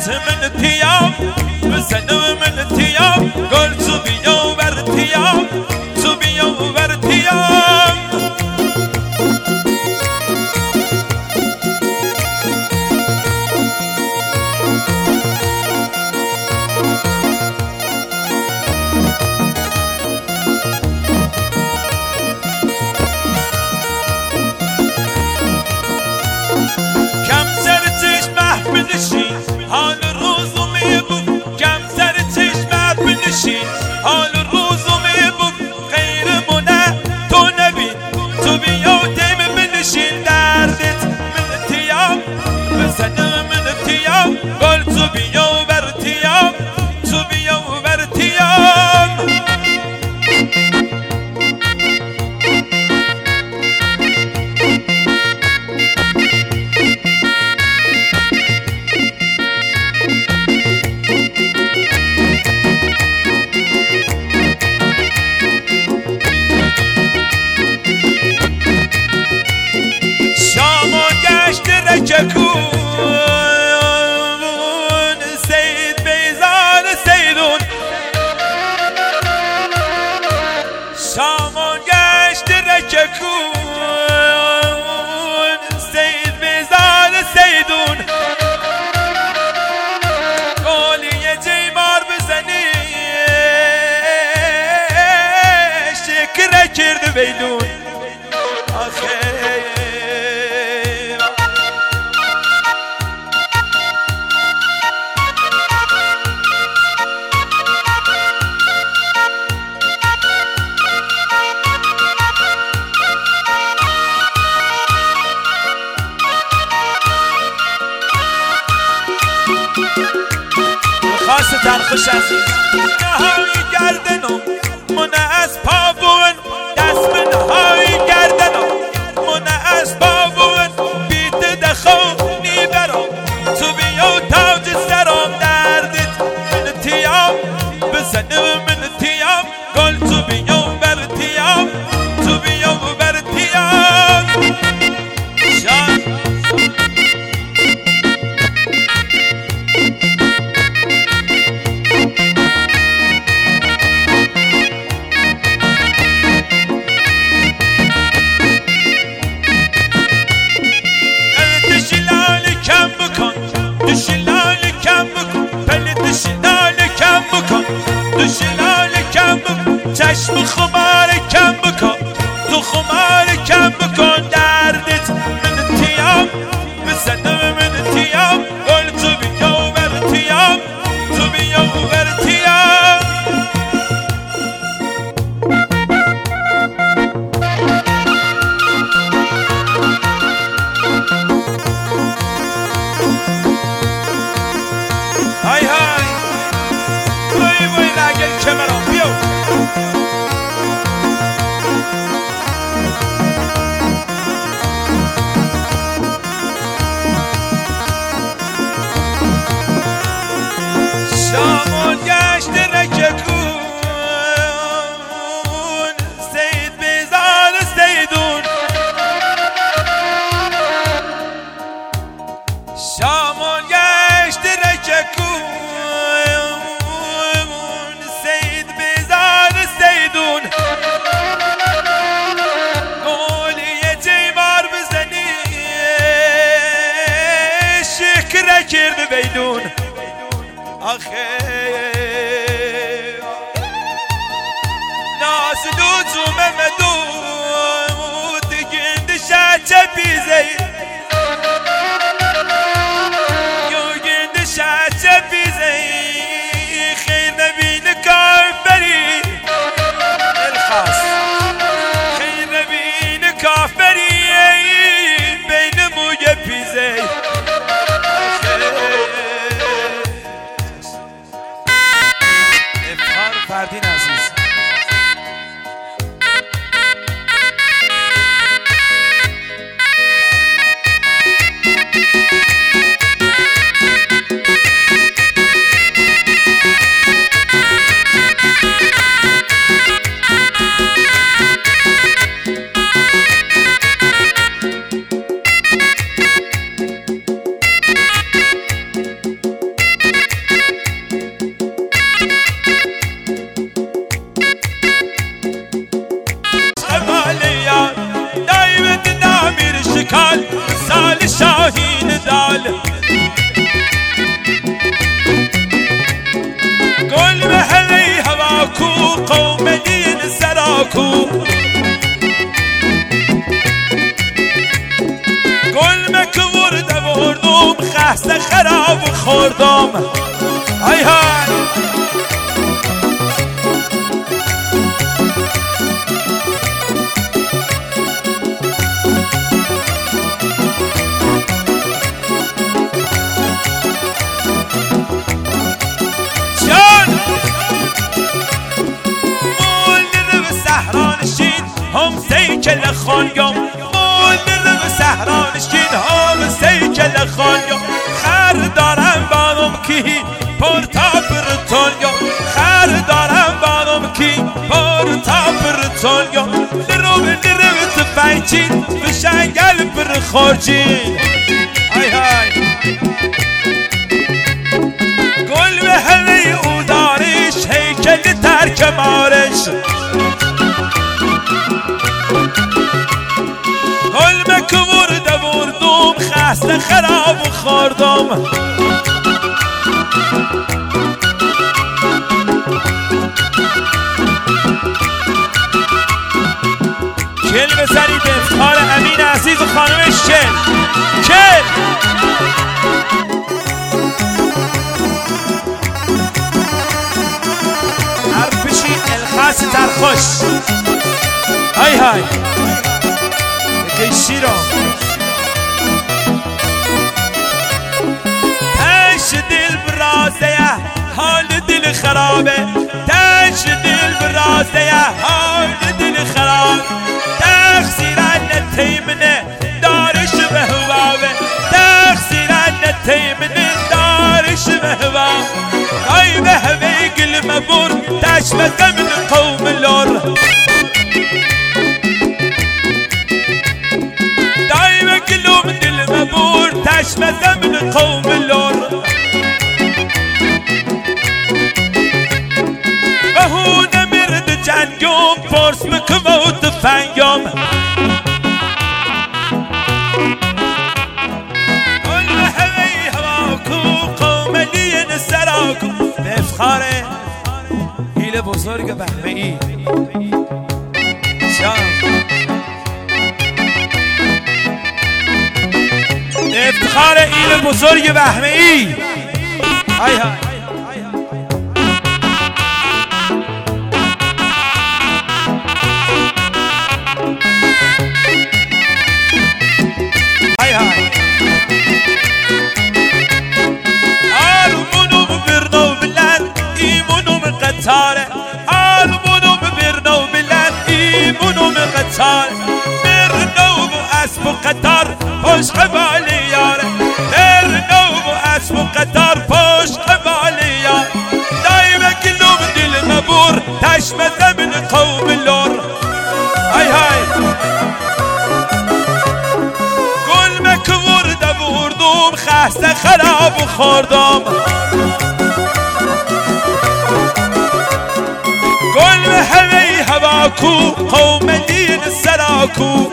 دردت من تیام بزنم من تیام گل تو بیا و بر تیام تو بیا و بر تیام کم سر چشمه بنشین حال روزو میبود کم سر چشمه بنشین حال روزو میبود غیرمونه تو نبین تو بیا و دیم بنشین دردت من تیام بزنم من تیام گل تو بیا و بر تیام تو بیا و بر تیام کون سید بیزار سیدون شامان گشت رککون سید بیزار سیدون گولی جیمار بزنی شکر کرد بیلون آخه خاصة خوش عزیز نهایی گردنم من از پاون دست به نهایی گردنم من از پاون بیت دخونی برام تو بیا و تاج سرام دردت من تیام بزنم من تیام گل تو بیا و بر تیام تو بیا و بر تیام شان چشم خمار کم بکن تو خمار کم بکن دردت من تیام بزنم من تیام گل تو بیا و بر تیام تو بیا و بر تیام های های وای وای لگل کمران بیو شامان گشت رککون سید بیزار سیدون شامان گشت رککون سید بیزار سیدون گولی جیمار بزنی شکر کرد بیلون آخه نازلو تو ممدود گند شاچه بیزی یو گند شاچه بیزی خیر نبین کافری الخاص خیر نبین کافری بین موی بیزی فردین عزیز کو گل که ورده وردم خسته خراب خوردم های های هم سیکل خانیام مولد و سهرانشین هم سیکل خانیام خر دارم بانم کی پرتا پرتونیا خر دارم بانم کی پرتا پرتونیا لرو تفنچین بشنگل پر خورجین های های گل به همه او دارش هیکل ترک مارش گل که ورده وردم خسته خراب خوردم کل بزنید افتخار امین عزیز و خانمش کل حرفشی الخاص ترخوش های های شیرا تش دل برازه حال دل خرابه تش دل برازه حال دل خراب تقصیران تیمنه دارش به هوابه تقصیران تیمنه دارش به هوابه ای به هوی گل مبور تش مزمن قوم لور تشمزه من قوم اللور بهونه مرد جنگم پرس بکم و تفنگم قل هوی هواکو قوم لین سراکو به افتخار هیل بزرگ بهمه‌ای افتخار ایل بزرگ بهمه‌ای های های های های آرمونو برنو بلند ایمونو قطاره آرمونو برنو بلند ایمونو قطاره برنو اسب و قطار پشت قبالی یاره برنو اسب و قطار پشت قبالی یاره دایما کلوم دل مبور تشمزه من قوم لور های های گل که ورده وردم خسته خراب خوردم گل به همه هواکو قوم لین سراکو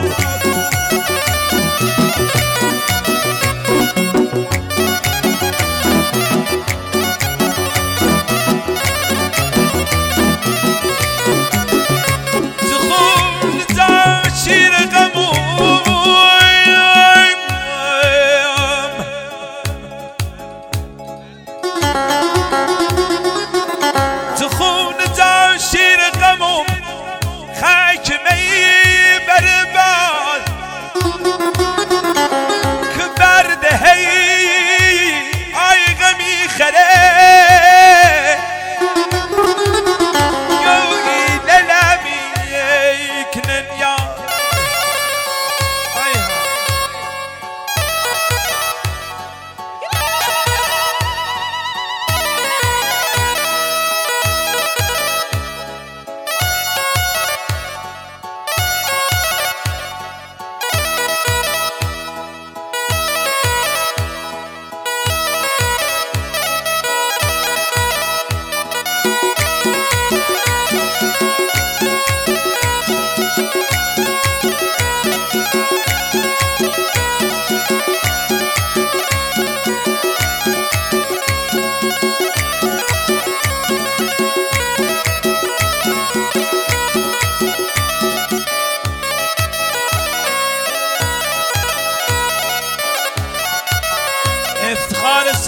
خاک می بر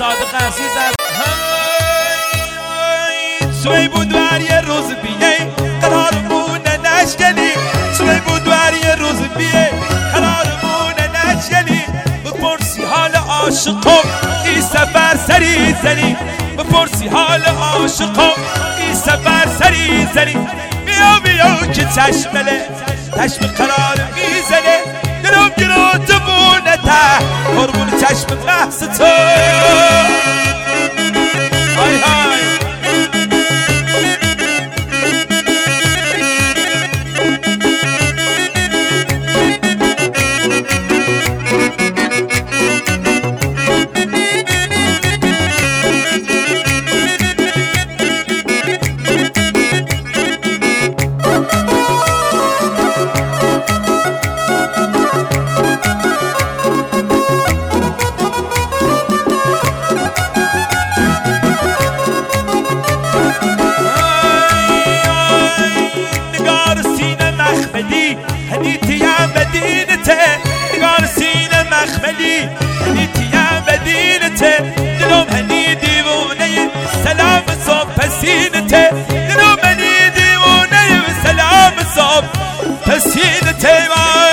صادق عزیزم. سوی بود ور یه روز بیه قرارمونه نشکنی، سوی بود ور یه روز بیه قرارمونه نشکنی، بپرسی حال عاشقم این سفر سری زنی، بپرسی حال عاشقم این سفر سری زنی. بیا بیا که چشمله چشم قرار میزنه، دلم گرو تو بونه ته قربون چشم بحث تو. های های هنيتيا مدينته نقار سينا مخملي، هنيتيا مدينته دلوم هني ديووني سلام صوب بسينته، دلوم هني ديووني سلام صوب بسينته.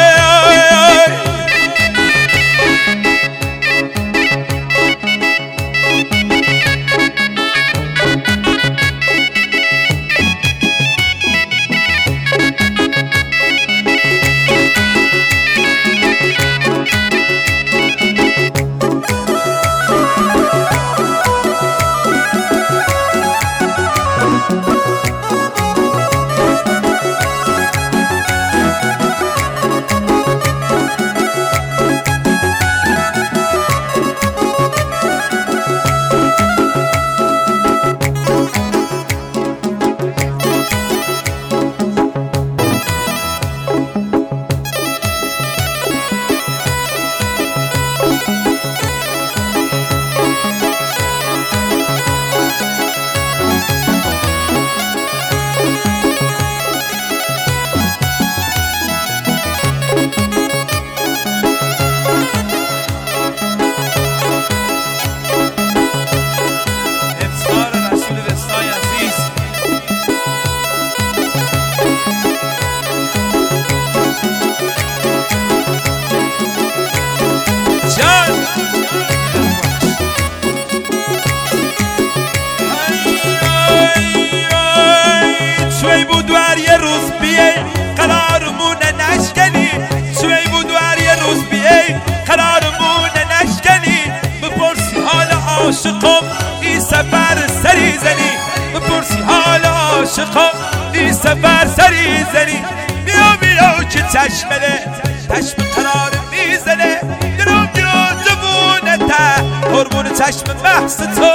سوی بود ور یه روز بیه قرارمونه نشکنی، سوی بود ور یه روز بیه قرارمونه نشکنی، بپرسی حال عاشقم این سفر سری زنی، بپرسی حال عاشقم این سفر سری زنی. بیا بیا که چشمله چشم قرار میزنه، درم گرو تو بونه ته قربون چشم بحث تو.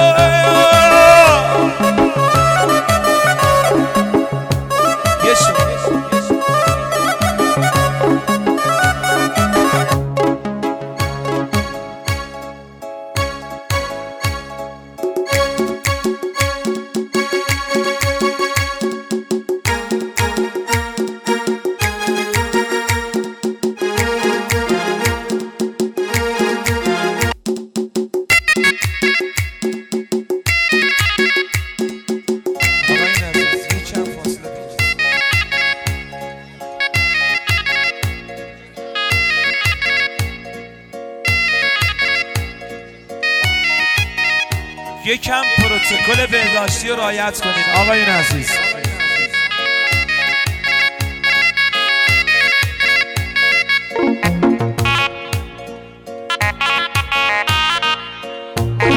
یکم پروتکل بهداشتی رو رعایت کنید آقایون عزیز.